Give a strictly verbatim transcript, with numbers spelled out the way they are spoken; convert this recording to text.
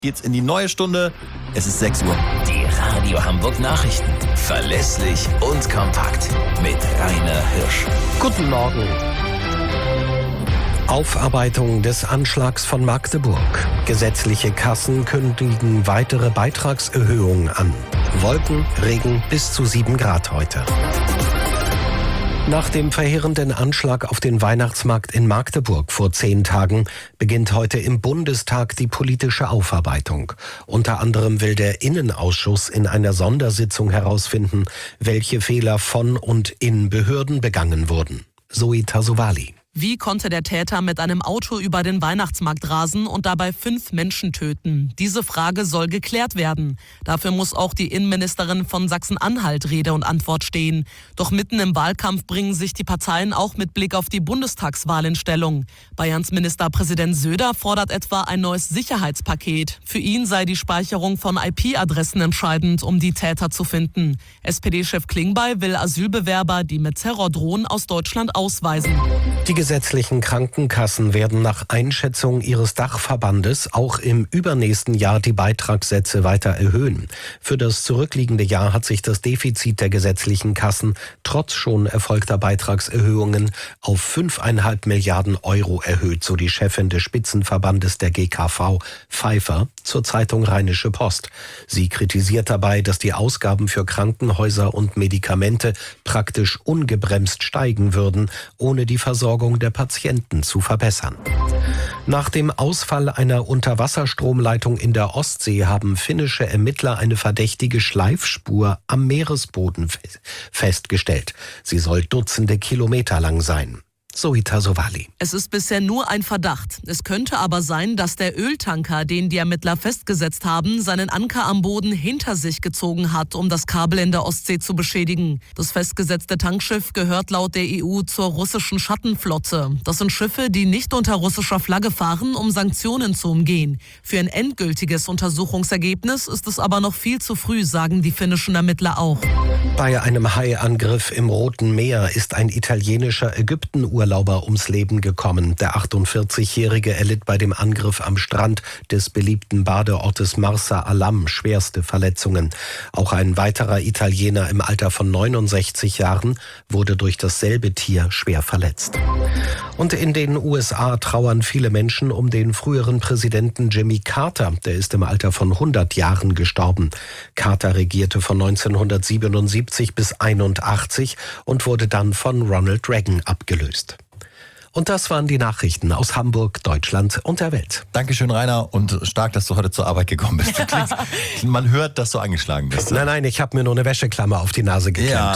Geht's in die neue Stunde. Es ist sechs Uhr. Die Radio Hamburg Nachrichten. Verlässlich und kompakt. Mit Rainer Hirsch. Guten Morgen. Aufarbeitung des Anschlags von Magdeburg. Gesetzliche Kassen kündigen weitere Beitragserhöhungen an. Wolken, Regen bis zu sieben Grad heute. Nach dem verheerenden Anschlag auf den Weihnachtsmarkt in Magdeburg vor zehn Tagen beginnt heute im Bundestag die politische Aufarbeitung. Unter anderem will der Innenausschuss in einer Sondersitzung herausfinden, welche Fehler von und in Behörden begangen wurden. Zoe Tassovali. Wie konnte der Täter mit einem Auto über den Weihnachtsmarkt rasen und dabei fünf Menschen töten? Diese Frage soll geklärt werden. Dafür muss auch die Innenministerin von Sachsen-Anhalt Rede und Antwort stehen. Doch mitten im Wahlkampf bringen sich die Parteien auch mit Blick auf die Bundestagswahl in Stellung. Bayerns Ministerpräsident Söder fordert etwa ein neues Sicherheitspaket. Für ihn sei die Speicherung von I P-Adressen entscheidend, um die Täter zu finden. S P D-Chef Klingbeil will Asylbewerber, die mit Terror drohen, aus Deutschland ausweisen. Die gesetzlichen Krankenkassen werden nach Einschätzung ihres Dachverbandes auch im übernächsten Jahr die Beitragssätze weiter erhöhen. Für das zurückliegende Jahr hat sich das Defizit der gesetzlichen Kassen trotz schon erfolgter Beitragserhöhungen auf fünfeinhalb Milliarden Euro erhöht, so die Chefin des Spitzenverbandes der G K V, Pfeiffer, zur Zeitung Rheinische Post. Sie kritisiert dabei, dass die Ausgaben für Krankenhäuser und Medikamente praktisch ungebremst steigen würden, ohne die Versorgung der Patienten zu verbessern. Nach dem Ausfall einer Unterwasserstromleitung in der Ostsee haben finnische Ermittler eine verdächtige Schleifspur am Meeresboden festgestellt. Sie soll Dutzende Kilometer lang sein. Zoe Tassovali. Es ist bisher nur ein Verdacht. Es könnte aber sein, dass der Öltanker, den die Ermittler festgesetzt haben, seinen Anker am Boden hinter sich gezogen hat, um das Kabel in der Ostsee zu beschädigen. Das festgesetzte Tankschiff gehört laut der E U zur russischen Schattenflotte. Das sind Schiffe, die nicht unter russischer Flagge fahren, um Sanktionen zu umgehen. Für ein endgültiges Untersuchungsergebnis ist es aber noch viel zu früh, sagen die finnischen Ermittler auch. Bei einem Haiangriff im Roten Meer ist ein italienischer Ägyptenurlauber ums Leben gekommen. Der achtundvierzigjährige erlitt bei dem Angriff am Strand des beliebten Badeortes Marsa Alam schwerste Verletzungen. Auch ein weiterer Italiener im Alter von neunundsechzig Jahren wurde durch dasselbe Tier schwer verletzt. Und in den U S A trauern viele Menschen um den früheren Präsidenten Jimmy Carter. Der ist im Alter von hundert Jahren gestorben. Carter regierte von neunzehnhundertsiebenundsiebzig bis einundachtzig und wurde dann von Ronald Reagan abgelöst. Und das waren die Nachrichten aus Hamburg, Deutschland und der Welt. Dankeschön, Rainer, und stark, dass du heute zur Arbeit gekommen bist. Du klingst, man hört, dass du angeschlagen bist. Nein, nein, ich habe mir nur eine Wäscheklammer auf die Nase geklemmt. Ja.